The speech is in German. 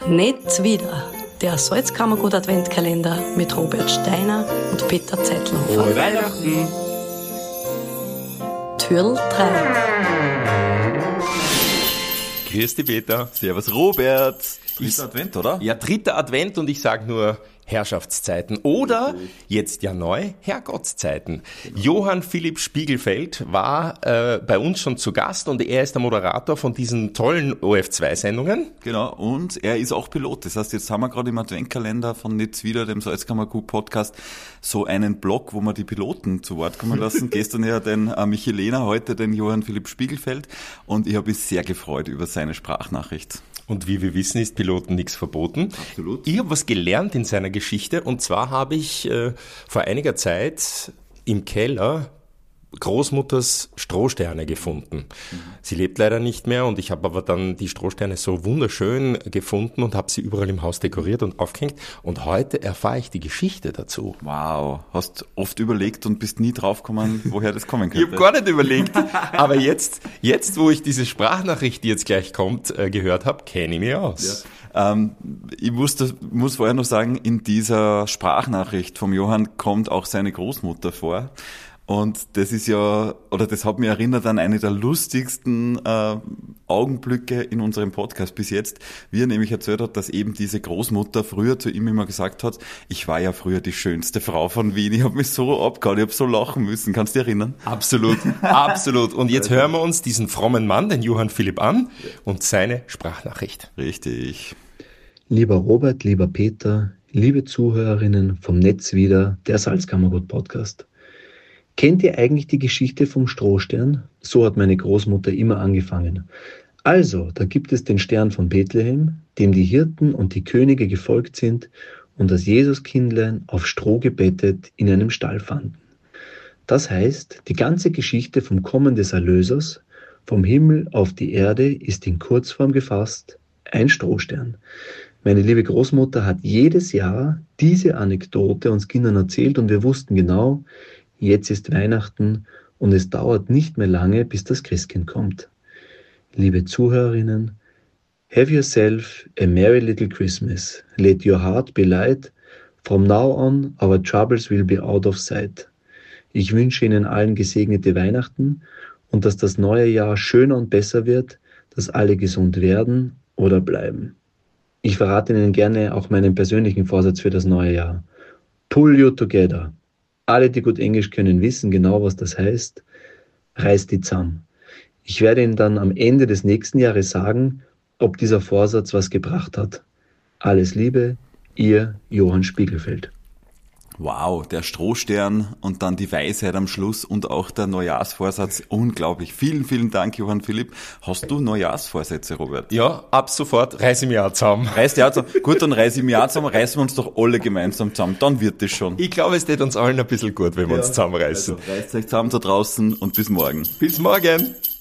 Nicht wieder. Der Salzkammergut Adventkalender mit Robert Steiner und Peter Zeitler. Frohe Weihnachten! Türl 3. Grüß dich, Peter. Servus, Robert. Dritter Advent, oder? Ja, dritter Advent und ich sag nur Herrschaftszeiten oder jetzt ja neu Herrgottszeiten. Genau. Johann Philipp Spiegelfeld war bei uns schon zu Gast und er ist der Moderator von diesen tollen OF2-Sendungen. Genau, und er ist auch Pilot. Das heißt, jetzt haben wir gerade im Adventkalender von Netz wieder, dem Salzkammergut-Podcast, so einen Blog, wo wir die Piloten zu Wort kommen lassen. Gestern ja den Michelena, heute den Johann Philipp Spiegelfeld und ich habe mich sehr gefreut über seine Sprachnachricht. Und wie wir wissen, ist Piloten nichts verboten. Absolut. Ich habe was gelernt in seiner Geschichte und zwar habe ich vor einiger Zeit im Keller Großmutters Strohsterne gefunden. Sie lebt leider nicht mehr und ich habe aber dann die Strohsterne so wunderschön gefunden und habe sie überall im Haus dekoriert und aufgehängt und heute erfahre ich die Geschichte dazu. Wow, hast oft überlegt und bist nie draufgekommen, woher das kommen könnte. Ich habe gar nicht überlegt, aber jetzt, wo ich diese Sprachnachricht, die jetzt gleich kommt, gehört habe, kenne ich mich aus. Ja. Ich muss vorher noch sagen, in dieser Sprachnachricht vom Johann kommt auch seine Großmutter vor. Und das ist ja, oder das hat mich erinnert an eine der lustigsten Augenblicke in unserem Podcast bis jetzt, wie er nämlich erzählt hat, dass eben diese Großmutter früher zu ihm immer gesagt hat, ich war ja früher die schönste Frau von Wien, ich habe mich so abgehauen, ich habe so lachen müssen. Kannst du dich erinnern? Absolut, absolut. Und jetzt hören wir uns diesen frommen Mann, den Johann Philipp, an und seine Sprachnachricht. Richtig. Lieber Robert, lieber Peter, liebe Zuhörerinnen vom Netz wieder, der Salzkammergut-Podcast. Kennt ihr eigentlich die Geschichte vom Strohstern? So hat meine Großmutter immer angefangen. Also, da gibt es den Stern von Bethlehem, dem die Hirten und die Könige gefolgt sind und das Jesuskindlein auf Stroh gebettet in einem Stall fanden. Das heißt, die ganze Geschichte vom Kommen des Erlösers, vom Himmel auf die Erde, ist in Kurzform gefasst ein Strohstern. Meine liebe Großmutter hat jedes Jahr diese Anekdote uns Kindern erzählt und wir wussten genau, jetzt ist Weihnachten und es dauert nicht mehr lange, bis das Christkind kommt. Liebe Zuhörerinnen, have yourself a merry little Christmas. Let your heart be light. From now on, our troubles will be out of sight. Ich wünsche Ihnen allen gesegnete Weihnachten und dass das neue Jahr schöner und besser wird, dass alle gesund werden oder bleiben. Ich verrate Ihnen gerne auch meinen persönlichen Vorsatz für das neue Jahr. Pull you together. Alle, die gut Englisch können, wissen genau, was das heißt. Reißt die zusammen. Ich werde Ihnen dann am Ende des nächsten Jahres sagen, ob dieser Vorsatz was gebracht hat. Alles Liebe, Ihr Johann Spiegelfeld. Wow, der Strohstern und dann die Weisheit am Schluss und auch der Neujahrsvorsatz. Unglaublich. Vielen, vielen Dank, Johann Philipp. Hast du Neujahrsvorsätze, Robert? Ja, ab sofort reiße ich mich auch zusammen. Reißt dich auch zusammen? Gut, dann reiße ich mich auch zusammen. Reißen wir uns doch alle gemeinsam zusammen. Dann wird das schon. Ich glaube, es tut uns allen ein bisschen gut, wenn wir uns zusammenreißen. Also, reißt euch zusammen da draußen und bis morgen. Bis morgen.